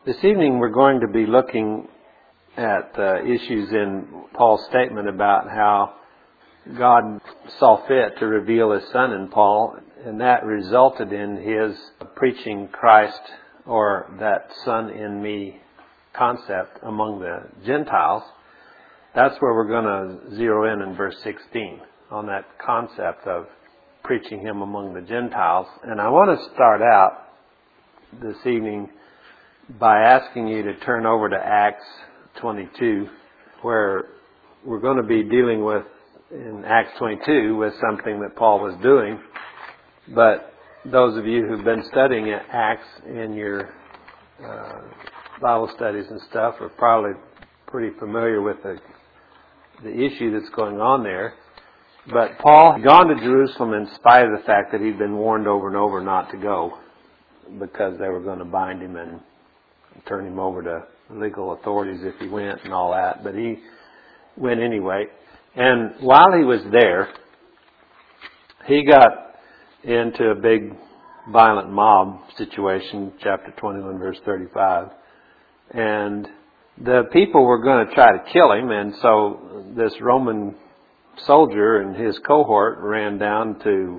This evening we're going to be looking at issues in Paul's statement about how God saw fit to reveal His Son in Paul, and that resulted in his preaching Christ, or that Son in me concept, among the Gentiles. That's where we're going to zero in verse 16, on that concept of preaching Him among the Gentiles. And I want to start out this evening by asking you to turn over to Acts 22, where we're going to be dealing with, in Acts 22, with something that Paul was doing. But those of you who've been studying Acts in your Bible studies and stuff are probably pretty familiar with the issue that's going on there. But Paul had gone to Jerusalem in spite of the fact that he'd been warned over and over not to go, because they were going to bind him and turn him over to legal authorities if he went and all that. But he went anyway. And while he was there, he got into a big violent mob situation, chapter 21, verse 35. And the people were going to try to kill him, and so this Roman soldier and his cohort ran down to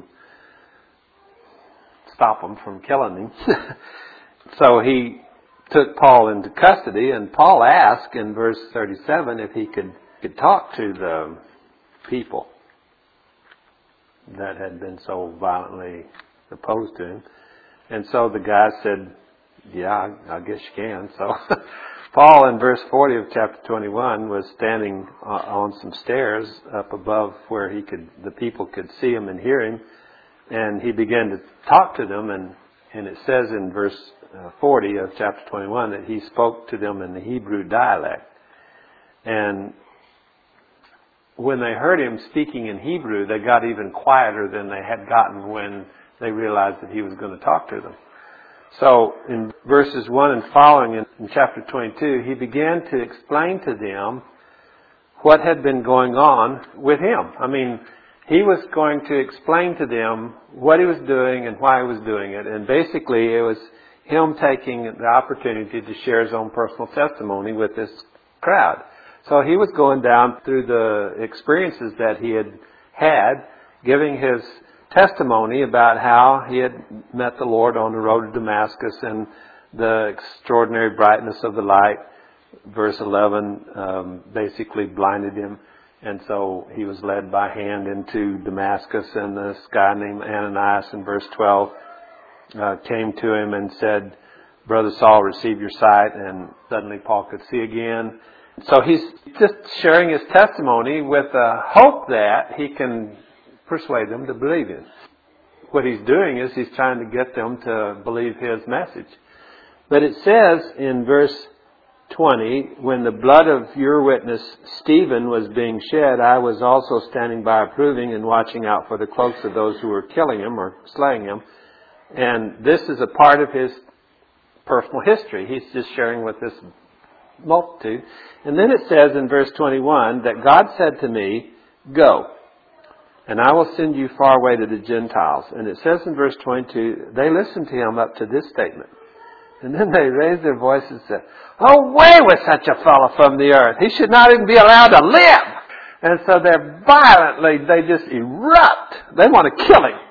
stop him from killing him. So he took Paul into custody, and Paul asked in verse 37 if he could talk to the people that had been so violently opposed to him. And so the guy said, yeah, I guess you can. So Paul, in verse 40 of chapter 21, was standing on some stairs up above where the people could see him and hear him. And he began to talk to them, and it says in verse 40 of chapter 21 that he spoke to them in the Hebrew dialect. And when they heard him speaking in Hebrew, they got even quieter than they had gotten when they realized that he was going to talk to them. So in verses 1 and following in chapter 22, he began to explain to them what had been going on with him. I mean, he was going to explain to them what he was doing and why he was doing it. And basically it was him taking the opportunity to share his own personal testimony with this crowd. So he was going down through the experiences that he had, giving his testimony about how he had met the Lord on the road to Damascus and the extraordinary brightness of the light. Verse 11 basically blinded him, and so he was led by hand into Damascus, and this guy named Ananias in verse 12 came to him and said, "Brother Saul, receive your sight," and suddenly Paul could see again. So he's just sharing his testimony with the hope that he can persuade them to believe him. What he's doing is he's trying to get them to believe his message. But it says in verse 20, when the blood of your witness Stephen was being shed, I was also standing by approving and watching out for the cloaks of those who were killing him or slaying him. And this is a part of his personal history. He's just sharing with this multitude. And then it says in verse 21 that God said to me, "Go, and I will send you far away to the Gentiles." And it says in verse 22, they listened to him up to this statement. And then they raised their voices and said, "Away with such a fellow from the earth. He should not even be allowed to live." And so they just erupt. They want to kill him.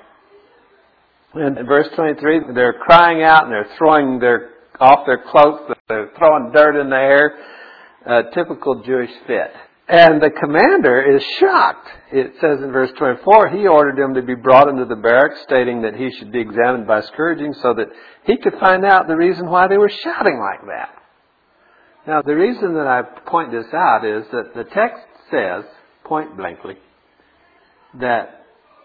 And in verse 23, they're crying out and they're throwing off their cloaks. They're throwing dirt in the air. A typical Jewish fit. And the commander is shocked. It says in verse 24, he ordered him to be brought into the barracks, stating that he should be examined by scourging so that he could find out the reason why they were shouting like that. Now, the reason that I point this out is that the text says, point blankly, that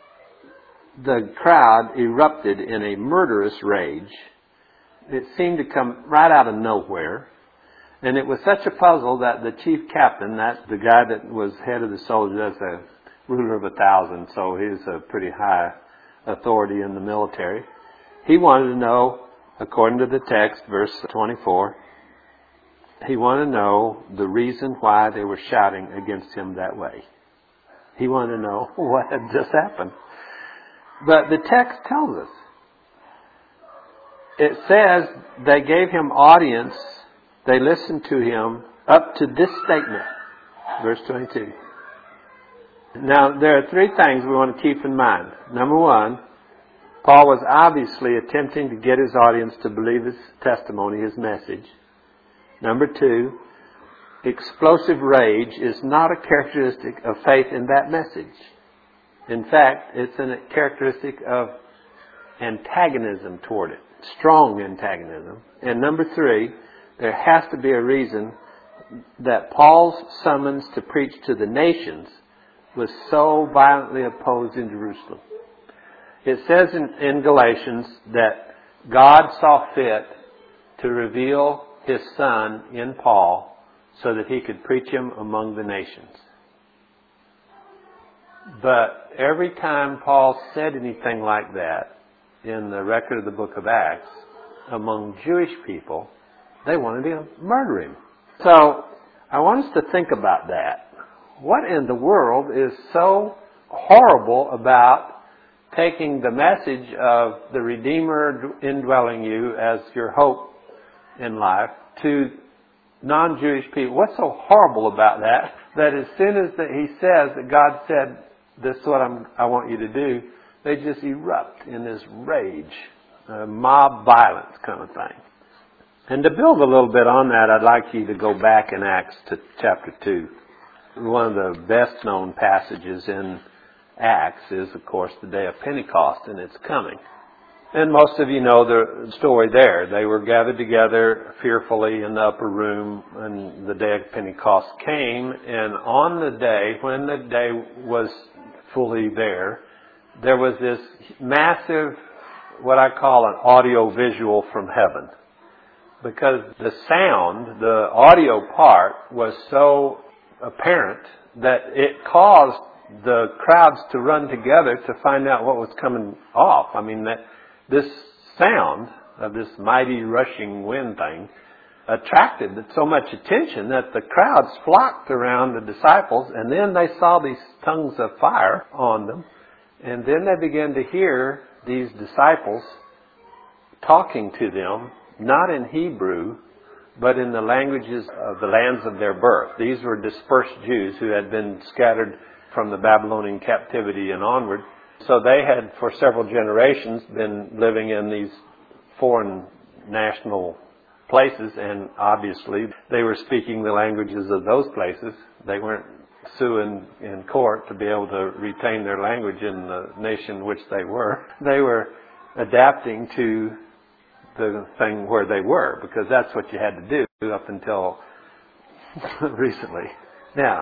the crowd erupted in a murderous rage. It seemed to come right out of nowhere. And it was such a puzzle that the chief captain, that's the guy that was head of the soldiers, that's a ruler of 1,000, so he's a pretty high authority in the military. He wanted to know, according to the text, verse 24, he wanted to know the reason why they were shouting against him that way. He wanted to know what had just happened. But the text tells us. It says they gave him audience They listened to him up to this statement, verse 22. Now, there are three things we want to keep in mind. Number one, Paul was obviously attempting to get his audience to believe his testimony, his message. Number two, explosive rage is not a characteristic of faith in that message. In fact, it's a characteristic of antagonism toward it, strong antagonism. And number three, there has to be a reason that Paul's summons to preach to the nations was so violently opposed in Jerusalem. It says in Galatians that God saw fit to reveal His Son in Paul so that He could preach Him among the nations. But every time Paul said anything like that in the record of the book of Acts, among Jewish people, they wanted to murder him. So I want us to think about that. What in the world is so horrible about taking the message of the Redeemer indwelling you as your hope in life to non-Jewish people? What's so horrible about that? That as soon as he says that God said, this is what I want you to do, they just erupt in this rage, mob violence kind of thing. And to build a little bit on that, I'd like you to go back in Acts to chapter 2. One of the best known passages in Acts is, of course, the day of Pentecost and its coming. And most of you know the story there. They were gathered together fearfully in the upper room, and the day of Pentecost came. And on the day, when the day was fully there was this massive, what I call an audio-visual from heaven. Because the sound, the audio part, was so apparent that it caused the crowds to run together to find out what was coming off. I mean, that this sound of this mighty rushing wind thing attracted so much attention that the crowds flocked around the disciples, and then they saw these tongues of fire on them, and then they began to hear these disciples talking to them, not in Hebrew, but in the languages of the lands of their birth. These were dispersed Jews who had been scattered from the Babylonian captivity and onward. So they had, for several generations, been living in these foreign national places, and obviously they were speaking the languages of those places. They weren't suing in court to be able to retain their language in the nation which they were. They were adapting to the thing where they were, because that's what you had to do up until recently. Now,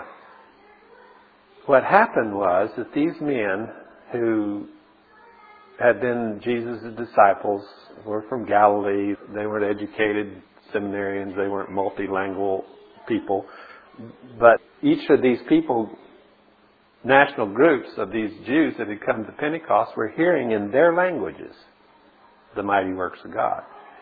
what happened was that these men who had been Jesus' disciples were from Galilee. They weren't educated seminarians. They weren't multilingual people. But each of these people, national groups of these Jews that had come to Pentecost, were hearing in their languages the mighty works of God.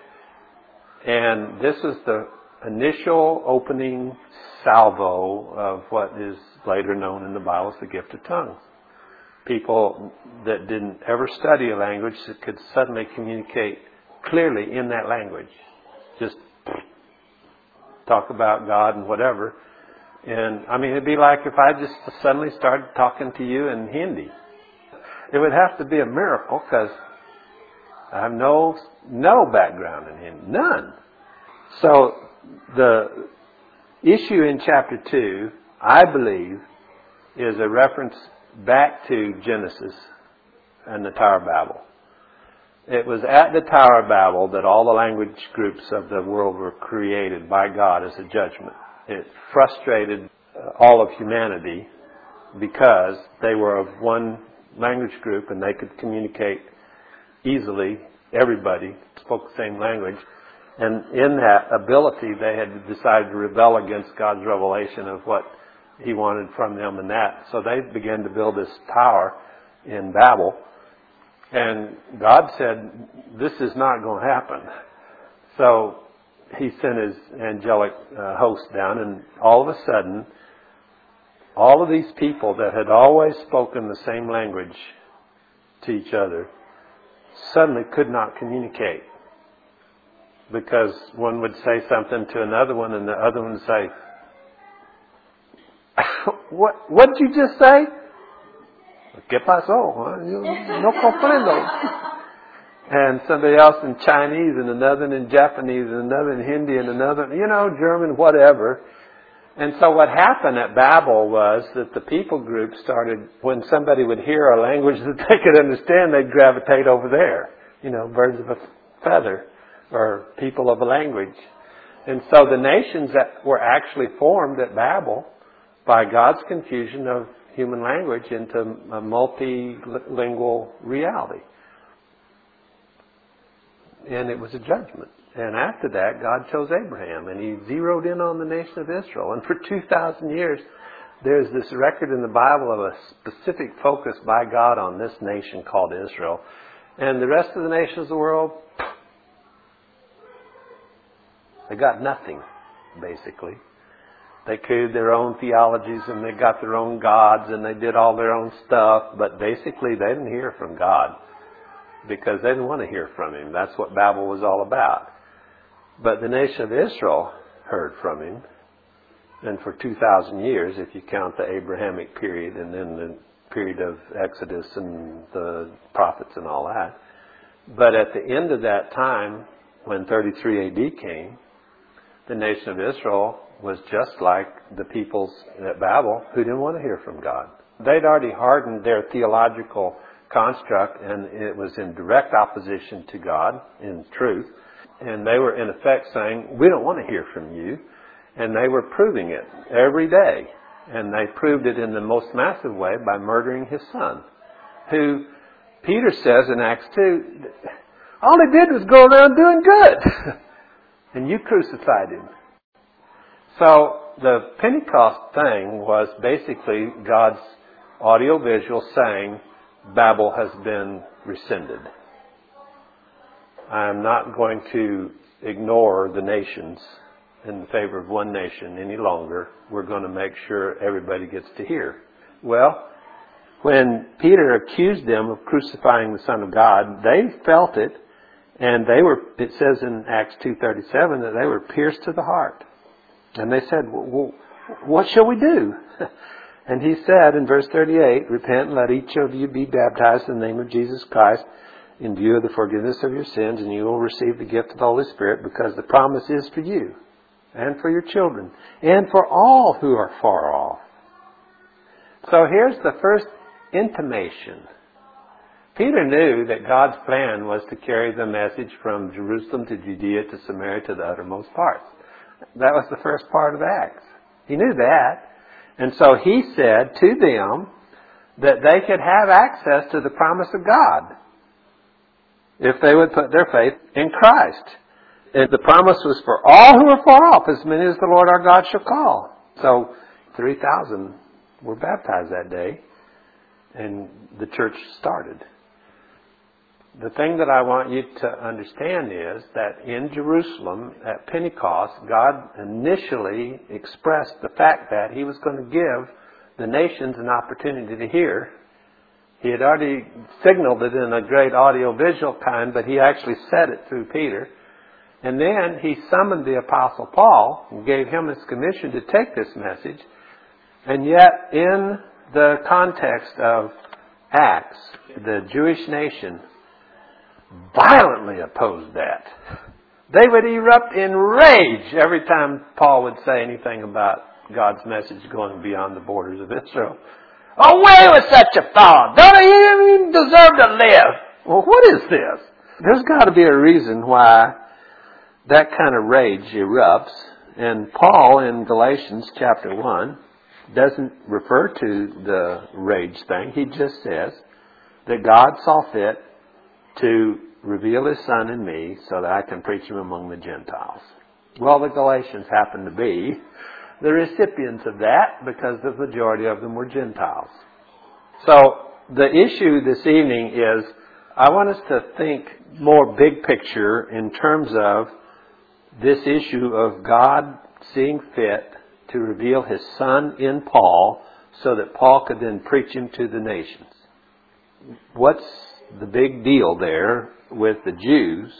And this was the initial opening salvo of what is later known in the Bible as the gift of tongues. People that didn't ever study a language that could suddenly communicate clearly in that language. Just talk about God and whatever. And I mean, it'd be like if I just suddenly started talking to you in Hindi. It would have to be a miracle, because I have no background in Hindi. None. So the issue in chapter 2, I believe, is a reference back to Genesis and the Tower of Babel. It was at the Tower of Babel that all the language groups of the world were created by God as a judgment. It frustrated all of humanity because they were of one language group and they could communicate easily. Everybody spoke the same language. And in that ability, they had decided to rebel against God's revelation of what He wanted from them and that. So they began to build this tower in Babel. And God said, this is not going to happen. So He sent His angelic host down, and all of a sudden, all of these people that had always spoken the same language to each other suddenly could not communicate. because one would say something to another one and the other one would say, what did you just say? ¿Qué pasó? No comprendo. And somebody else in Chinese and another in Japanese and another in Hindi and another, German, whatever. And so what happened at Babel was that the people group started, when somebody would hear a language that they could understand, they'd gravitate over there. Birds of a feather, or people of a language. And so the nations that were actually formed at Babel by God's confusion of human language into a multilingual reality. And it was a judgment. And after that, God chose Abraham, and He zeroed in on the nation of Israel. And for 2,000 years, there's this record in the Bible of a specific focus by God on this nation called Israel. And the rest of the nations of the world, they got nothing, basically. They created their own theologies, and they got their own gods, and they did all their own stuff. But basically, they didn't hear from God, because they didn't want to hear from Him. That's what Babel was all about. But the nation of Israel heard from Him. And for 2,000 years, if you count the Abrahamic period and then the period of Exodus and the prophets and all that. But at the end of that time, when 33 AD came, the nation of Israel was just like the peoples at Babel who didn't want to hear from God. They'd already hardened their theological construct, and it was in direct opposition to God in truth. And they were in effect saying, we don't want to hear from you. And they were proving it every day. And they proved it in the most massive way by murdering His Son, who Peter says in Acts 2, all He did was go around doing good. And you crucified Him. So the Pentecost thing was basically God's audiovisual saying, Babel has been rescinded. I am not going to ignore the nations in favor of one nation any longer. We're going to make sure everybody gets to hear. Well, when Peter accused them of crucifying the Son of God, they felt it, and it says in Acts 2:37 that they were pierced to the heart. And they said, well, what shall we do? And He said in verse 38, repent and let each of you be baptized in the name of Jesus Christ in view of the forgiveness of your sins, and you will receive the gift of the Holy Spirit, because the promise is for you and for your children and for all who are far off. So here's the first intimation. Peter knew that God's plan was to carry the message from Jerusalem to Judea to Samaria to the uttermost parts. That was the first part of Acts. He knew that. And so He said to them that they could have access to the promise of God if they would put their faith in Christ. And the promise was for all who are far off, as many as the Lord our God shall call. So 3,000 were baptized that day, and the church started. The thing that I want you to understand is that in Jerusalem at Pentecost, God initially expressed the fact that He was going to give the nations an opportunity to hear. He had already signaled it in a great audio-visual kind, but He actually said it through Peter. And then He summoned the Apostle Paul and gave him his commission to take this message. And yet, in the context of Acts, the Jewish nation violently opposed that. They would erupt in rage every time Paul would say anything about God's message going beyond the borders of Israel. Away with such a fellow! Don't he even deserve to live? Well, what is this? There's got to be a reason why that kind of rage erupts. And Paul in Galatians chapter 1 doesn't refer to the rage thing. He just says that God saw fit to reveal His Son in me so that I can preach Him among the Gentiles. Well, the Galatians happen to be the recipients of that because the majority of them were Gentiles. So the issue this evening is I want us to think more big picture in terms of this issue of God seeing fit to reveal His Son in Paul so that Paul could then preach Him to the nations. What's the big deal there with the Jews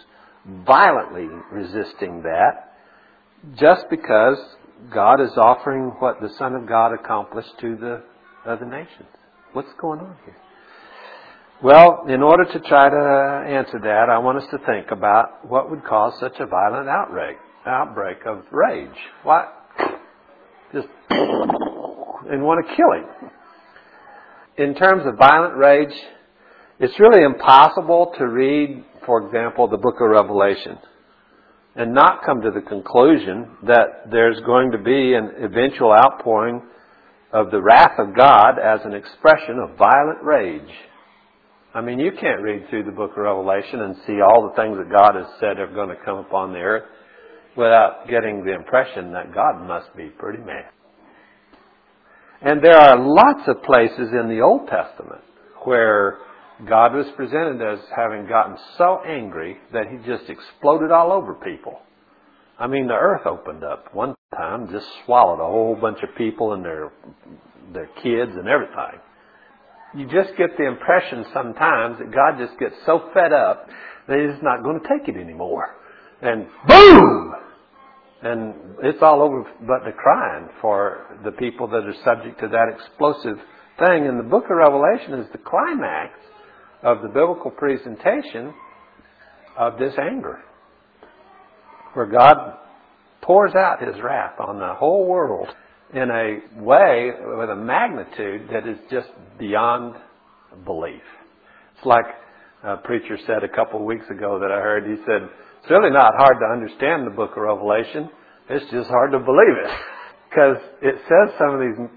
violently resisting that just because God is offering what the Son of God accomplished to the other nations. What's going on here? Well, in order to try to answer that, I want us to think about what would cause such a violent outbreak of rage. What? Just and want to kill him. In terms of violent rage, it's really impossible to read, for example, the book of Revelation and not come to the conclusion that there's going to be an eventual outpouring of the wrath of God as an expression of violent rage. I mean, you can't read through the book of Revelation and see all the things that God has said are going to come upon the earth without getting the impression that God must be pretty mad. And there are lots of places in the Old Testament where God was presented as having gotten so angry that he just exploded all over people. I mean, the earth opened up one time, just swallowed a whole bunch of people and their kids and everything. You just get the impression sometimes that God just gets so fed up that he's not going to take it anymore. And boom! And it's all over but the crying for the people that are subject to that explosive thing. And the book of Revelation is the climax of the biblical presentation of this anger, where God pours out his wrath on the whole world in a way with a magnitude that is just beyond belief. It's like a preacher said a couple of weeks ago that I heard. He said, it's really not hard to understand the book of Revelation. It's just hard to believe it. Because it says some of these,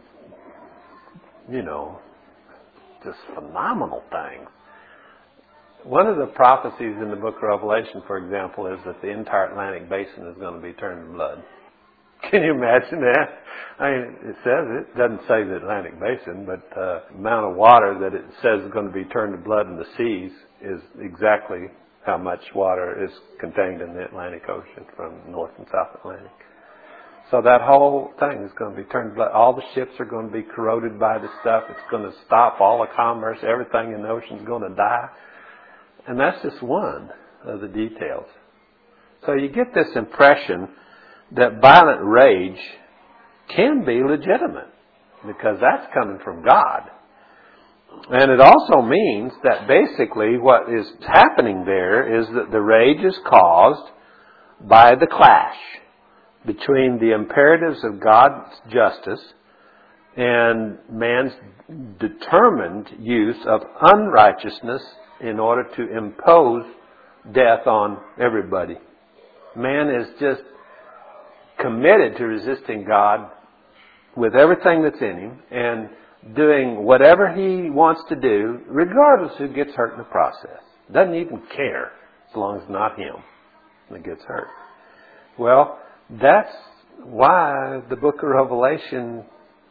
just phenomenal things. One of the prophecies in the book of Revelation, for example, is that the entire Atlantic basin is going to be turned to blood. Can you imagine that? I mean, it says it doesn't say the Atlantic basin, but the amount of water that it says is going to be turned to blood in the seas is exactly how much water is contained in the Atlantic Ocean from North and South Atlantic. So that whole thing is going to be turned to blood. All the ships are going to be corroded by the stuff. It's going to stop all the commerce. Everything in the ocean is going to die. And that's just one of the details. So you get this impression that violent rage can be legitimate because that's coming from God. And it also means that basically what is happening there is that the rage is caused by the clash between the imperatives of God's justice and man's determined use of unrighteousness in order to impose death on everybody. Man is just committed to resisting God with everything that's in him and doing whatever he wants to do, regardless who gets hurt in the process. Doesn't even care as long as it's not him that gets hurt. Well, that's why the book of Revelation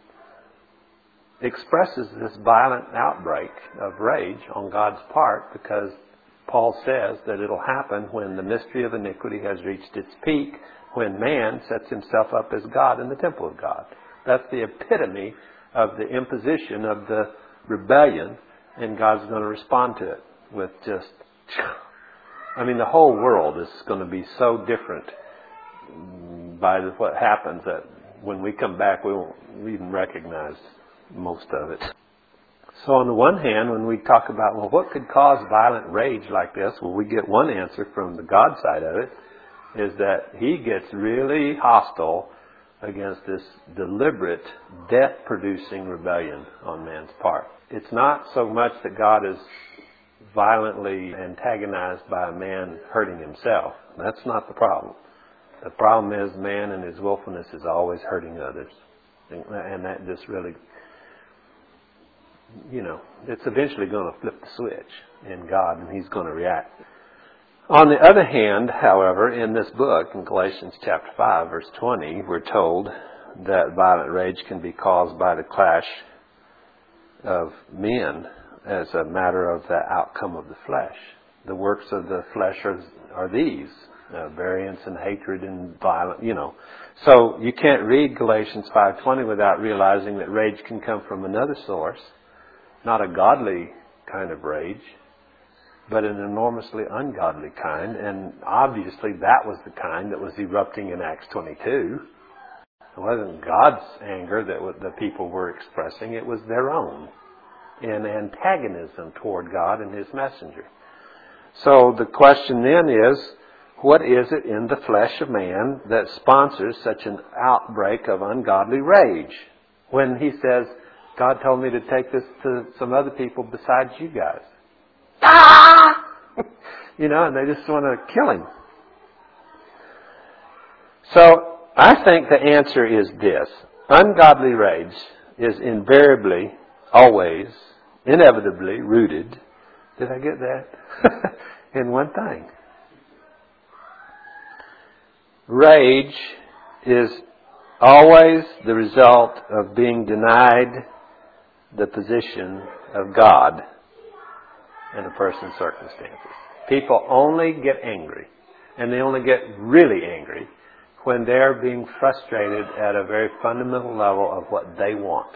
expresses this violent outbreak of rage on God's part, because Paul says that it'll happen when the mystery of iniquity has reached its peak, when man sets himself up as God in the temple of God. That's the epitome of the imposition of the rebellion, and God's going to respond to it with just, the whole world is going to be so different by what happens that when we come back we won't even recognize most of it. So on the one hand, when we talk about, what could cause violent rage like this? Well, we get one answer from the God side of it, is that he gets really hostile against this deliberate, death-producing rebellion on man's part. It's not so much that God is violently antagonized by a man hurting himself. That's not the problem. The problem is man in his willfulness is always hurting others. And that just really, it's eventually going to flip the switch in God, and he's going to react. On the other hand, however, in this book, in Galatians chapter 5, verse 20, we're told that violent rage can be caused by the clash of men as a matter of the outcome of the flesh. The works of the flesh are these, variance and hatred and violence, So you can't read Galatians 5:20 without realizing that rage can come from another source, not a godly kind of rage. but an enormously ungodly kind. And obviously that was the kind that was erupting in Acts 22. It wasn't God's anger that the people were expressing. It was their own in antagonism toward God and His messenger. So the question then is, what is it in the flesh of man that sponsors such an outbreak of ungodly rage? When he says, God told me to take this to some other people besides you guys. Ah! And they just want to kill him. So I think the answer is this. Ungodly rage is invariably, always, inevitably rooted, did I get that? In one thing. Rage is always the result of being denied the position of God in a person's circumstances. People only get angry, and they only get really angry when they're being frustrated at a very fundamental level of what they want.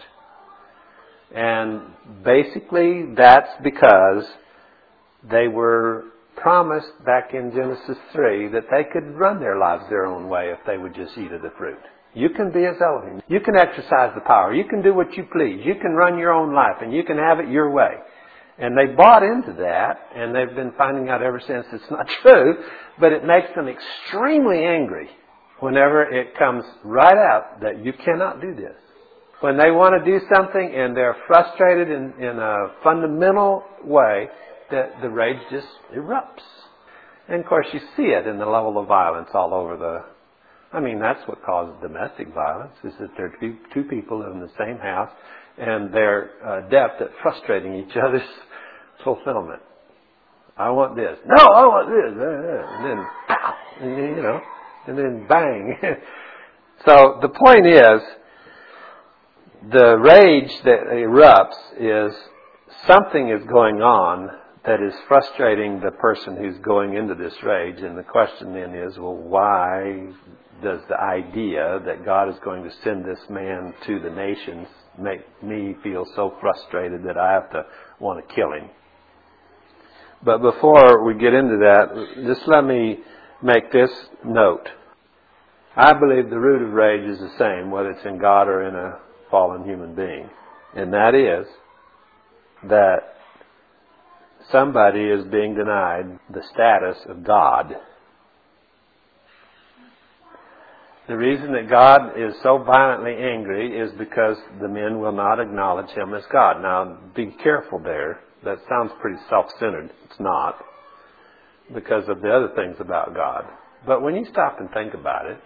And basically that's because they were promised back in Genesis 3 that they could run their lives their own way if they would just eat of the fruit. You can be as Elohim. You can exercise the power. You can do what you please. You can run your own life and you can have it your way. And they bought into that, and they've been finding out ever since it's not true, but it makes them extremely angry whenever it comes right out that you cannot do this. When they want to do something and they're frustrated in a fundamental way, the rage just erupts. And of course you see it in the level of violence all over that's what causes domestic violence, is that there are two people live in the same house and they're adept at frustrating each other's fulfillment. I want this. No, I want this. And then, pow! And then bang. So the point is, the rage that erupts is something is going on that is frustrating the person who's going into this rage. And the question then is, well, why does the idea that God is going to send this man to the nations make me feel so frustrated that I have to want to kill him? But before we get into that, just let me make this note. I believe the root of rage is the same, whether it's in God or in a fallen human being. And that is that somebody is being denied the status of God. The reason that God is so violently angry is because the men will not acknowledge Him as God. Now, be careful there. That sounds pretty self-centered. It's not, because of the other things about God. But when you stop and think about it,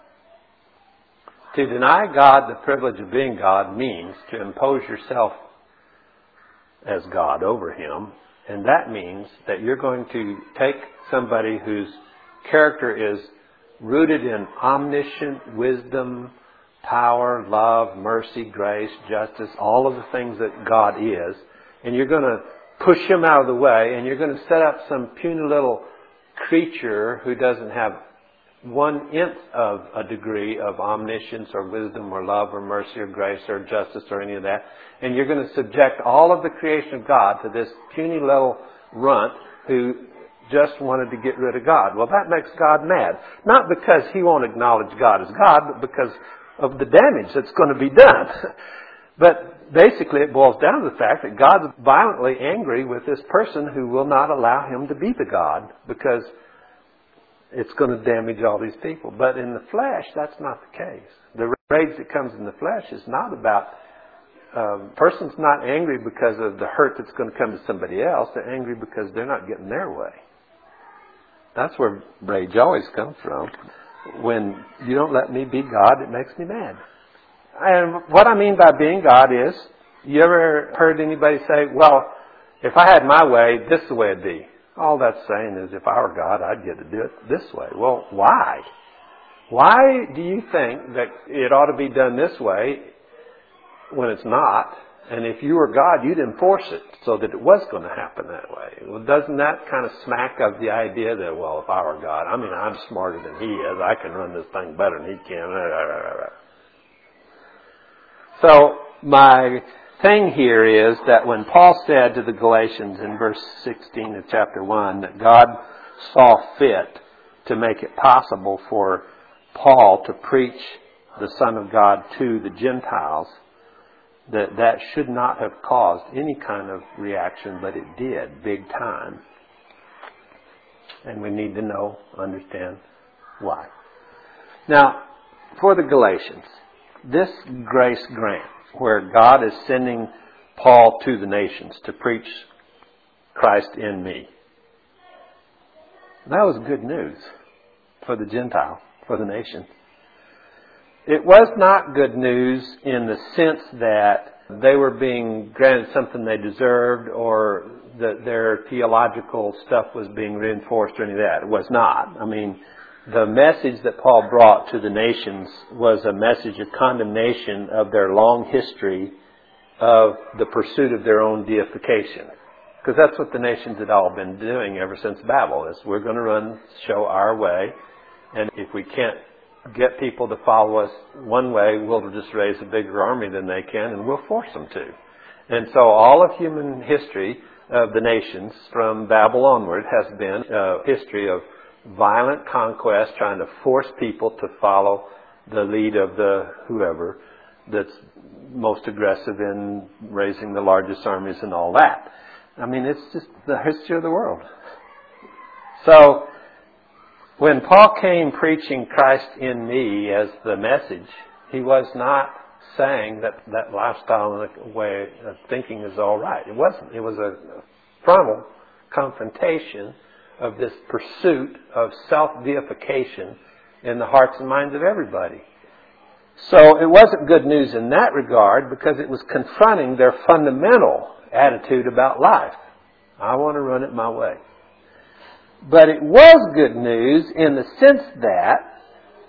to deny God the privilege of being God means to impose yourself as God over Him. And that means that you're going to take somebody whose character is rooted in omniscient wisdom, power, love, mercy, grace, justice, all of the things that God is, and you're going to push Him out of the way, and you're going to set up some puny little creature who doesn't have 1/10 of a degree of omniscience or wisdom or love or mercy or grace or justice or any of that. And you're going to subject all of the creation of God to this puny little runt who just wanted to get rid of God. Well, that makes God mad. Not because He won't acknowledge God as God, but because of the damage that's going to be done. But basically it boils down to the fact that God's violently angry with this person who will not allow Him to be the God, because it's going to damage all these people. But in the flesh, that's not the case. The rage that comes in the flesh is not about... person's not angry because of the hurt that's going to come to somebody else. They're angry because they're not getting their way. That's where rage always comes from. When you don't let me be God, it makes me mad. And what I mean by being God is, you ever heard anybody say, well, if I had my way, this is the way it'd be. All that's saying is, if I were God, I'd get to do it this way. Well, why? Why do you think that it ought to be done this way when it's not? And if you were God, you'd enforce it so that it was going to happen that way. Well, doesn't that kind of smack of the idea that, well, if I were God, I'm smarter than He is. I can run this thing better than He can. So my thing here is that when Paul said to the Galatians in verse 16 of chapter 1 that God saw fit to make it possible for Paul to preach the Son of God to the Gentiles, that should not have caused any kind of reaction, but it did, big time. And we need to know, understand why. Now, for the Galatians, this grace grant, where God is sending Paul to the nations to preach Christ in me, that was good news for the Gentile, for the nation. It was not good news in the sense that they were being granted something they deserved or that their theological stuff was being reinforced or any of that. It was not. I mean, the message that Paul brought to the nations was a message of condemnation of their long history of the pursuit of their own deification. Because that's what the nations had all been doing ever since Babel, is we're going to show our way, and if we can't get people to follow us one way, we'll just raise a bigger army than they can, and we'll force them to. And so all of human history of the nations from Babel onward has been a history of violent conquest, trying to force people to follow the lead of the whoever that's most aggressive in raising the largest armies and all that. I mean, it's just the history of the world. So, when Paul came preaching Christ in me as the message, he was not saying that lifestyle and way of thinking is all right. It wasn't. It was a frontal confrontation of this pursuit of self-deification in the hearts and minds of everybody. So it wasn't good news in that regard because it was confronting their fundamental attitude about life. I want to run it my way. But it was good news in the sense that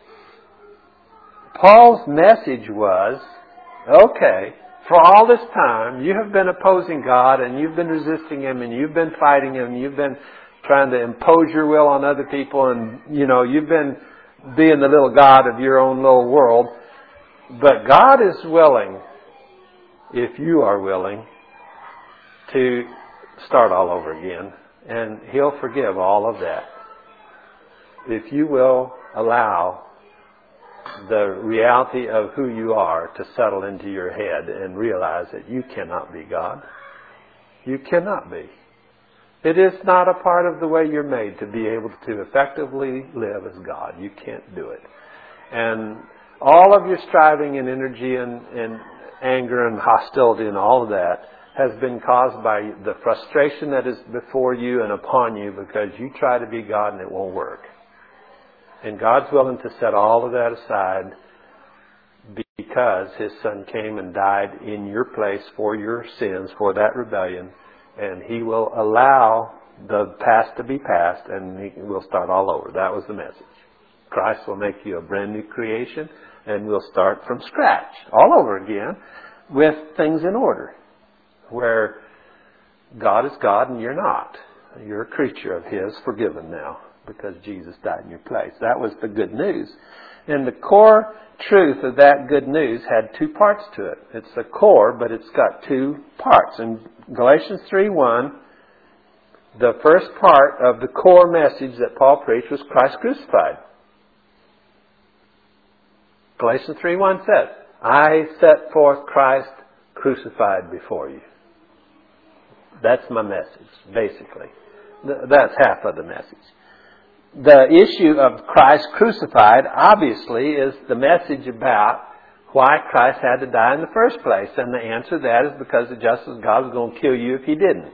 Paul's message was, okay, for all this time you have been opposing God and you've been resisting Him and you've been fighting Him, you've been trying to impose your will on other people and, you've been being the little God of your own little world. But God is willing, if you are willing, to start all over again. And He'll forgive all of that. If you will allow the reality of who you are to settle into your head and realize that you cannot be God. You cannot be. It is not a part of the way you're made to be able to effectively live as God. You can't do it. And all of your striving and energy and anger and hostility and all of that has been caused by the frustration that is before you and upon you because you try to be God and it won't work. And God's willing to set all of that aside because His Son came and died in your place for your sins, for that rebellion. And He will allow the past to be past and He will start all over. That was the message. Christ will make you a brand new creation and we'll start from scratch all over again with things in order. Where God is God and you're not. You're a creature of His, forgiven now, because Jesus died in your place. That was the good news. And the core truth of that good news had two parts to it. It's the core, but it's got two parts. In Galatians 3:1, the first part of the core message that Paul preached was Christ crucified. Galatians 3:1 says, I set forth Christ crucified before you. That's my message, basically. That's half of the message. The issue of Christ crucified, obviously, is the message about why Christ had to die in the first place. And the answer to that is because the justice of God was going to kill you if He didn't.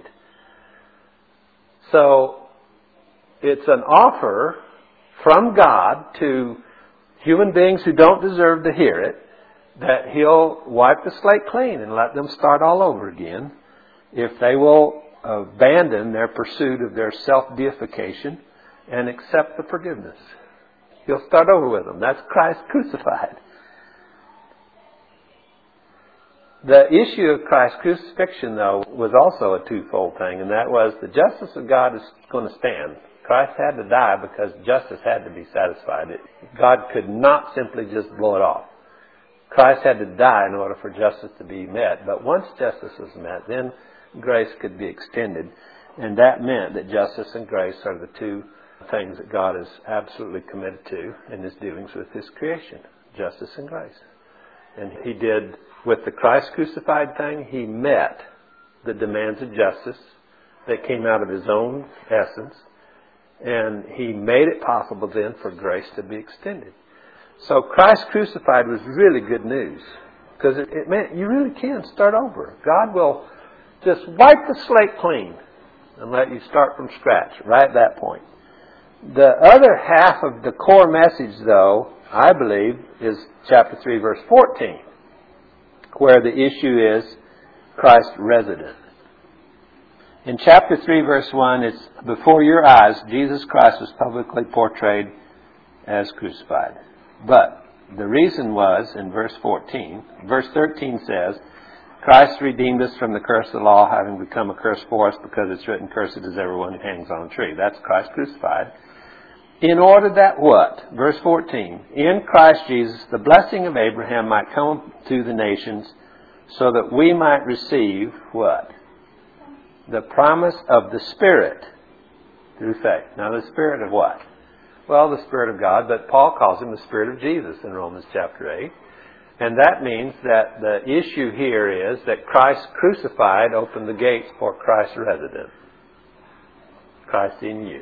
So, it's an offer from God to human beings who don't deserve to hear it, that He'll wipe the slate clean and let them start all over again if they will abandon their pursuit of their self-deification and accept the forgiveness. He'll start over with them. That's Christ crucified. The issue of Christ's crucifixion, though, was also a twofold thing, and that was the justice of God is going to stand. Christ had to die because justice had to be satisfied. God could not simply just blow it off. Christ had to die in order for justice to be met. But once justice was met, then grace could be extended. And that meant that justice and grace are the two things that God is absolutely committed to in His dealings with His creation. Justice and grace. And He did, with the Christ crucified thing, He met the demands of justice that came out of His own essence. And He made it possible then for grace to be extended. So Christ crucified was really good news. Because it meant you really can start over. God will just wipe the slate clean and let you start from scratch right at that point. The other half of the core message, though, I believe, is chapter 3, verse 14, where the issue is Christ resident. In chapter 3, verse 1, it's before your eyes, Jesus Christ was publicly portrayed as crucified. But the reason was, in verse 14, verse 13 says, Christ redeemed us from the curse of the law, having become a curse for us, because it's written, cursed is everyone who hangs on a tree. That's Christ crucified. In order that what? Verse 14. In Christ Jesus, the blessing of Abraham might come to the nations, so that we might receive what? The promise of the Spirit through faith. Now the Spirit of what? Well, the Spirit of God, but Paul calls Him the Spirit of Jesus in Romans chapter 8. And that means that the issue here is that Christ crucified opened the gates for Christ resident. Christ in you.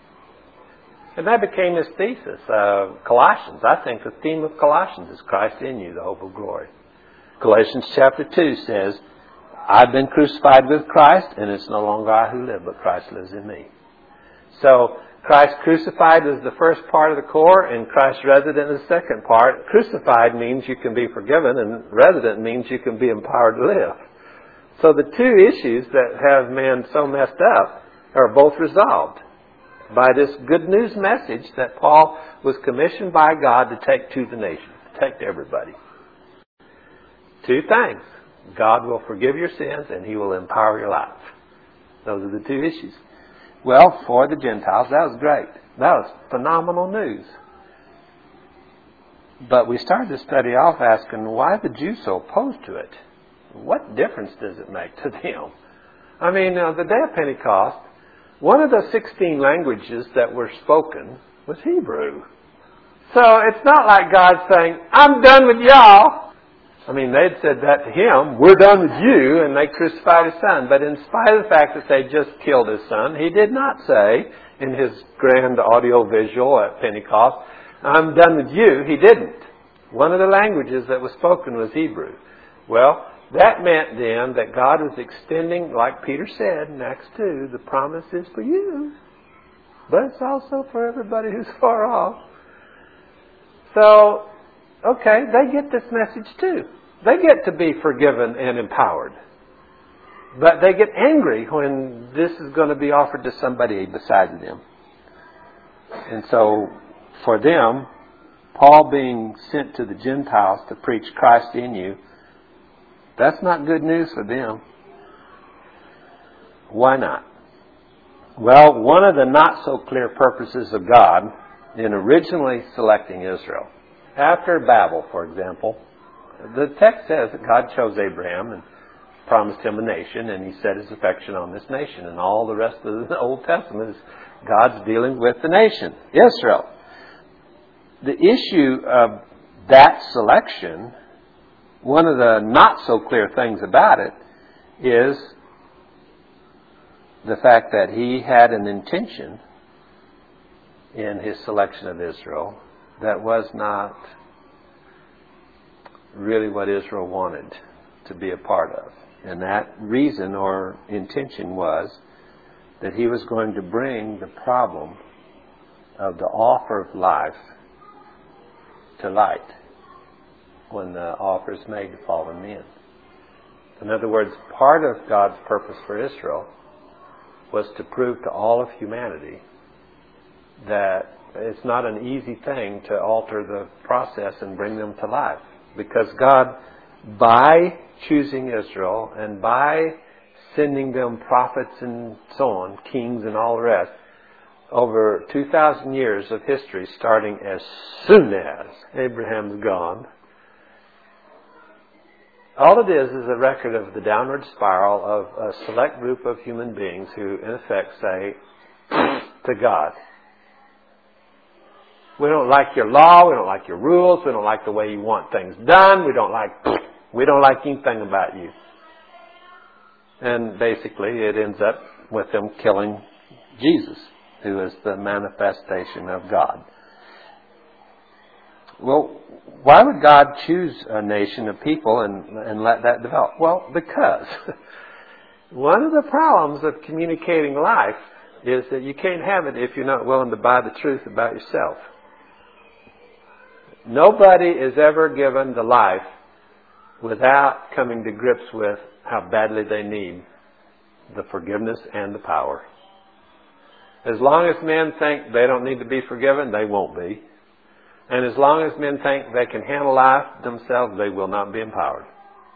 And that became his thesis. Colossians, I think the theme of Colossians is Christ in you, the hope of glory. Galatians chapter 2 says, I've been crucified with Christ, and it's no longer I who live, but Christ lives in me. So, Christ crucified is the first part of the core, and Christ resident is the second part. Crucified means you can be forgiven, and resident means you can be empowered to live. So the two issues that have man so messed up are both resolved by this good news message that Paul was commissioned by God to take to the nation, to take to everybody. Two things. God will forgive your sins and He will empower your life. Those are the two issues. Well, for the Gentiles, that was great. That was phenomenal news. But we started to study off asking, why are the Jews so opposed to it? What difference does it make to them? I mean, the day of Pentecost, one of the 16 languages that were spoken was Hebrew. So it's not like God saying, I'm done with y'all. I mean, they'd said that to Him, we're done with you, and they crucified His Son. But in spite of the fact that they just killed His Son, He did not say in His grand audio visual at Pentecost, I'm done with you. He didn't. One of the languages that was spoken was Hebrew. Well, that meant then that God was extending, like Peter said in Acts 2, the promise is for you, but it's also for everybody who's far off. So, okay, they get this message too. They get to be forgiven and empowered. But they get angry when this is going to be offered to somebody beside them. And so, for them, Paul being sent to the Gentiles to preach Christ in you, that's not good news for them. Why not? Well, one of the not so clear purposes of God in originally selecting Israel, after Babel, for example, the text says that God chose Abraham and promised him a nation, and He set His affection on this nation. And all the rest of the Old Testament is God's dealing with the nation, Israel. The issue of that selection, one of the not so clear things about it, is the fact that He had an intention in His selection of Israel that was not really what Israel wanted to be a part of. And that reason or intention was that He was going to bring the problem of the offer of life to light when the offer is made to fallen men. In other words, part of God's purpose for Israel was to prove to all of humanity that it's not an easy thing to alter the process and bring them to life. Because God, by choosing Israel and by sending them prophets and so on, kings and all the rest, over 2,000 years of history, starting as soon as Abraham's gone, All it is a record of the downward spiral of a select group of human beings who, in effect, say to God, we don't like your law, we don't like your rules, we don't like the way you want things done, we don't like anything about you. And basically it ends up with them killing Jesus, who is the manifestation of God. Well, why would God choose a nation of people and let that develop? Well, because one of the problems of communicating life is that you can't have it if you're not willing to buy the truth about yourself. Nobody is ever given the life without coming to grips with how badly they need the forgiveness and the power. As long as men think they don't need to be forgiven, they won't be. And as long as men think they can handle life themselves, they will not be empowered.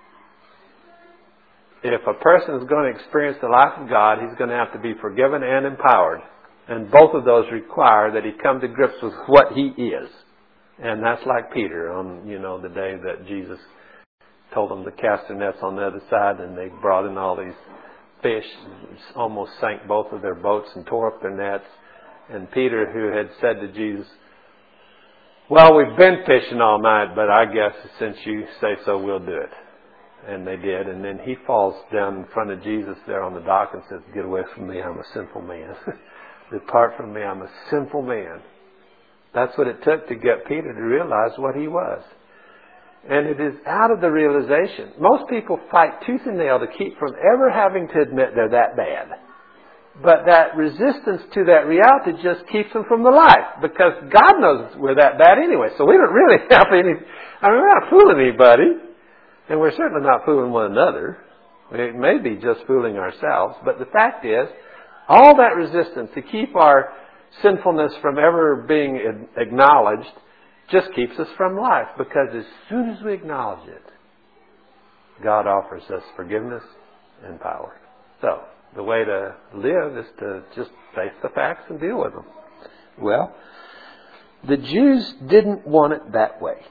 If a person is going to experience the life of God, he's going to have to be forgiven and empowered. And both of those require that he come to grips with what he is. And that's like Peter on, the day that Jesus told them to cast their nets on the other side, and they brought in all these fish, almost sank both of their boats and tore up their nets. And Peter, who had said to Jesus, well, we've been fishing all night, but I guess since you say so, we'll do it. And they did. And then he falls down in front of Jesus there on the dock and says, get away from me, I'm a sinful man. Depart from me, I'm a sinful man. That's what it took to get Peter to realize what he was. And it is out of the realization. Most people fight tooth and nail to keep from ever having to admit they're that bad. But that resistance to that reality just keeps them from the life. Because God knows we're that bad anyway. So we don't really have any... we're not fooling anybody. And we're certainly not fooling one another. We may be just fooling ourselves. But the fact is, all that resistance to keep our sinfulness from ever being acknowledged just keeps us from life. Because as soon as we acknowledge it, God offers us forgiveness and power. So, the way to live is to just face the facts and deal with them. Well, the Jews didn't want it that way.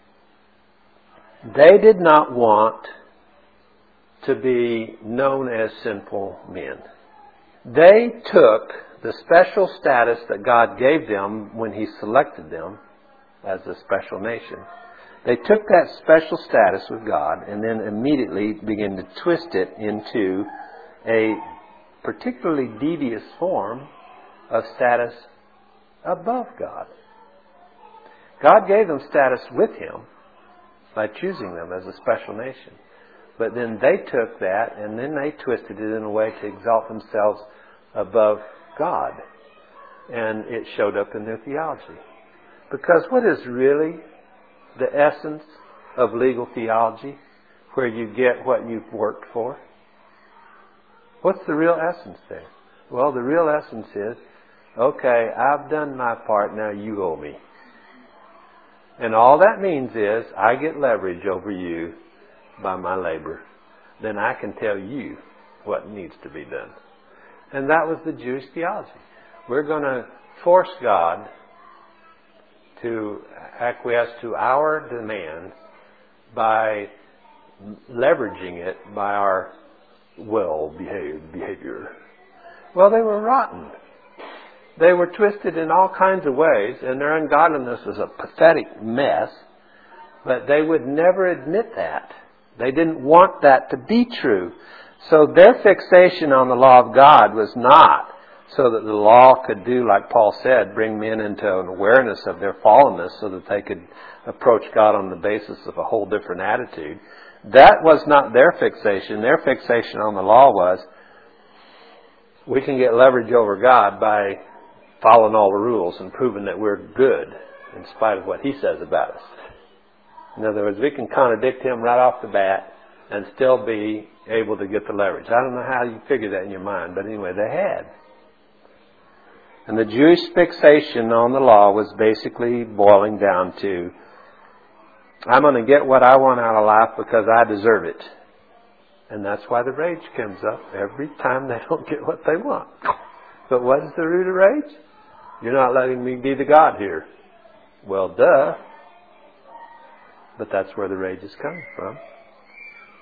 They did not want to be known as sinful men. They took the special status that God gave them when He selected them as a special nation. They took that special status with God and then immediately began to twist it into a particularly devious form of status above God. God gave them status with Him by choosing them as a special nation. But then they took that and then they twisted it in a way to exalt themselves above God. And it showed up in their theology. Because what is really the essence of legal theology, where you get what you've worked for? What's the real essence there? Well, the real essence is, okay, I've done my part, now you owe me. And all that means is, I get leverage over you by my labor. Then I can tell you what needs to be done. And that was the Jewish theology. We're going to force God to acquiesce to our demands by leveraging it by our well-behaved behavior. Well, they were rotten. They were twisted in all kinds of ways, and their ungodliness was a pathetic mess, but they would never admit that. They didn't want that to be true. So their fixation on the law of God was not so that the law could do, like Paul said, bring men into an awareness of their fallenness so that they could approach God on the basis of a whole different attitude. That was not their fixation. Their fixation on the law was, we can get leverage over God by following all the rules and proving that we're good in spite of what He says about us. In other words, we can contradict Him right off the bat and still be able to get the leverage. I don't know how you figure that in your mind, but anyway, they had. And the Jewish fixation on the law was basically boiling down to, I'm going to get what I want out of life because I deserve it. And that's why the rage comes up every time they don't get what they want. But what is the root of rage? You're not letting me be the God here. Well, duh. But that's where the rage is coming from.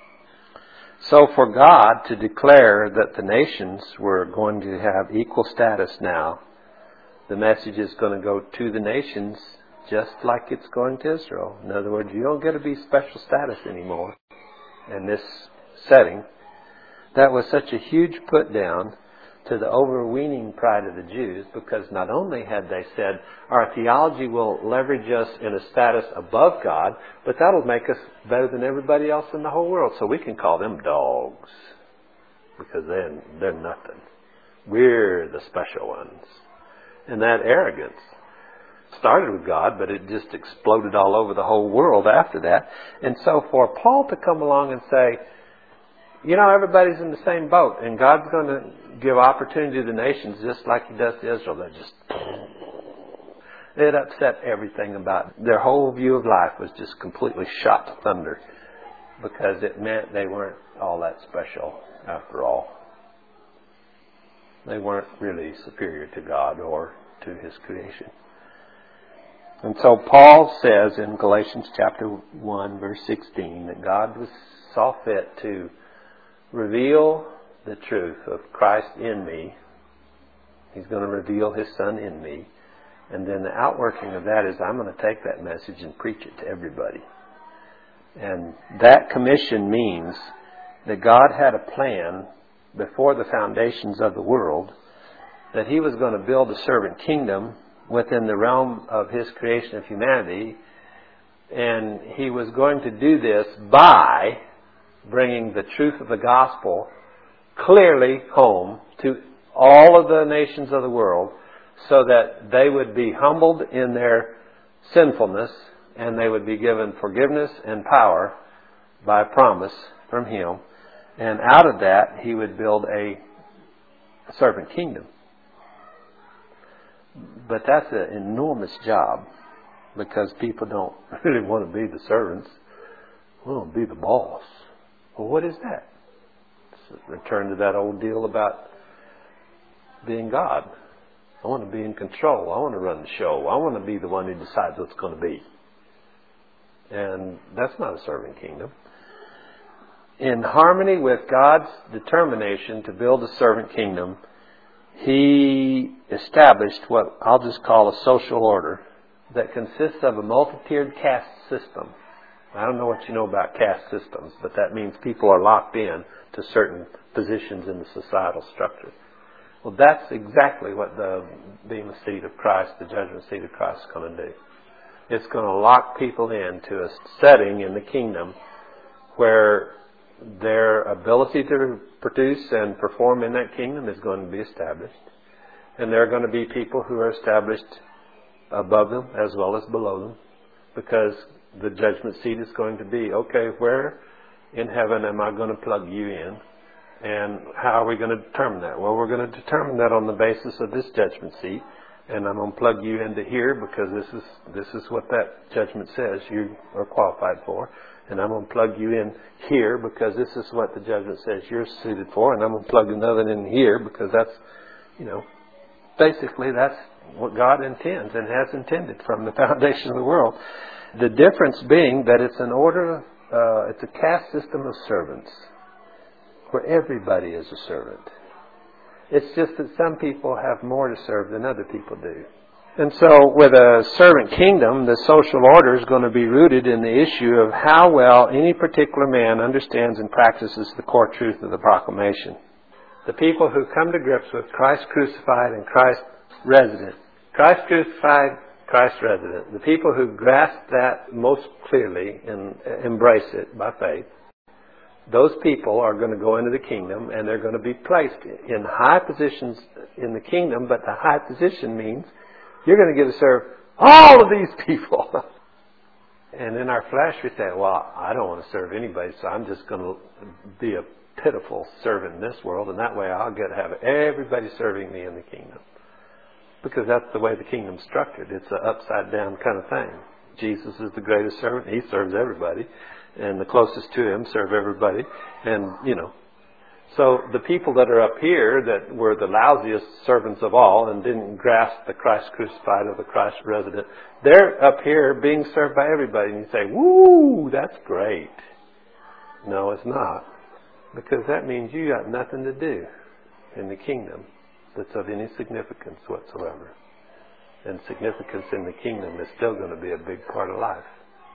So for God to declare that the nations were going to have equal status now, the message is going to go to the nations just like it's going to Israel. In other words, you don't get to be special status anymore in this setting. That was such a huge put down to the overweening pride of the Jews, because not only had they said, our theology will leverage us in a status above God, but that'll make us better than everybody else in the whole world, so we can call them dogs, because they're nothing. We're the special ones. And that arrogance started with God, but it just exploded all over the whole world after that. And so for Paul to come along and say, you know, everybody's in the same boat, and God's going to give opportunity to the nations just like He does to Israel. It upset everything about it. Their whole view of life was just completely shot to thunder, because it meant they weren't all that special after all. They weren't really superior to God or to His creation. And so Paul says in Galatians chapter 1, verse 16, that God saw fit to reveal the truth of Christ in me. He's going to reveal His Son in me. And then the outworking of that is I'm going to take that message and preach it to everybody. And that commission means that God had a plan before the foundations of the world that He was going to build a servant kingdom within the realm of His creation of humanity. And He was going to do this by bringing the truth of the gospel clearly home to all of the nations of the world, so that they would be humbled in their sinfulness and they would be given forgiveness and power by promise from Him. And out of that, He would build a servant kingdom. But that's an enormous job, because people don't really want to be the servants. We want to be the boss. Well, what is that? Return to that old deal about being God. I want to be in control. I want to run the show. I want to be the one who decides what's going to be. And that's not a servant kingdom. In harmony with God's determination to build a servant kingdom, He established what I'll just call a social order that consists of a multi-tiered caste system. I don't know what you know about caste systems, but that means people are locked in to certain positions in the societal structure. Well, that's exactly what the Bema seat of Christ, the judgment seat of Christ, is going to do. It's going to lock people into a setting in the kingdom where their ability to produce and perform in that kingdom is going to be established. And there are going to be people who are established above them as well as below them, because the judgment seat is going to be, okay, where in heaven am I going to plug you in? And how are we going to determine that? Well, we're going to determine that on the basis of this judgment seat. And I'm going to plug you into here because this is what that judgment says you are qualified for. And I'm going to plug you in here because this is what the judgment says you're suited for. And I'm going to plug another in here because that's, basically that's what God intends and has intended from the foundation of the world. The difference being that it's an order, it's a caste system of servants where everybody is a servant. It's just that some people have more to serve than other people do. And so with a servant kingdom, the social order is going to be rooted in the issue of how well any particular man understands and practices the core truth of the proclamation. The people who come to grips with Christ crucified and Christ resident. Christ crucified, Christ resident. The people who grasp that most clearly and embrace it by faith, those people are going to go into the kingdom and they're going to be placed in high positions in the kingdom, but the high position means you're going to get to serve all of these people. And in our flesh we say, well, I don't want to serve anybody, so I'm just going to be a pitiful servant in this world, and that way I'll get to have everybody serving me in the kingdom. Because that's the way the kingdom's structured. It's an upside down kind of thing. Jesus is the greatest servant. He serves everybody. And the closest to Him serve everybody. And, So the people that are up here that were the lousiest servants of all and didn't grasp the Christ crucified or the Christ resident, they're up here being served by everybody. And you say, woo, that's great. No, it's not. Because that means you got nothing to do in the kingdom that's of any significance whatsoever. And significance in the kingdom is still going to be a big part of life.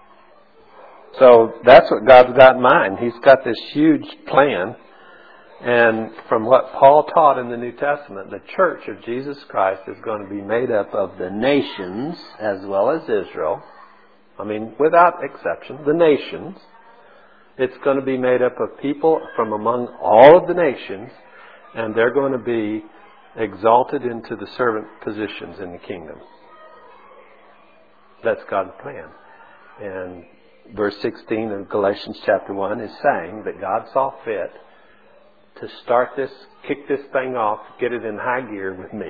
So that's what God's got in mind. He's got this huge plan. And from what Paul taught in the New Testament, the church of Jesus Christ is going to be made up of the nations as well as Israel. I mean, without exception, the nations. It's going to be made up of people from among all of the nations, and they're going to be exalted into the servant positions in the kingdom. That's God's plan. And verse 16 of Galatians chapter 1 is saying that God saw fit to start this, kick this thing off, get it in high gear with me.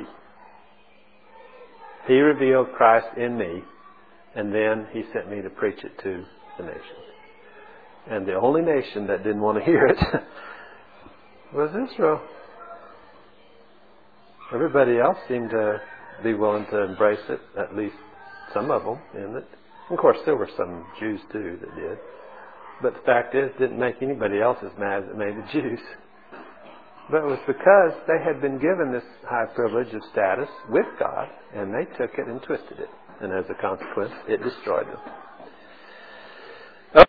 He revealed Christ in me, and then He sent me to preach it to the nations. And the only nation that didn't want to hear it was Israel. Everybody else seemed to be willing to embrace it, at least some of them in it. Of course, there were some Jews too that did. But the fact is, it didn't make anybody else as mad as it made the Jews. But it was because they had been given this high privilege of status with God, and they took it and twisted it. And as a consequence, it destroyed them.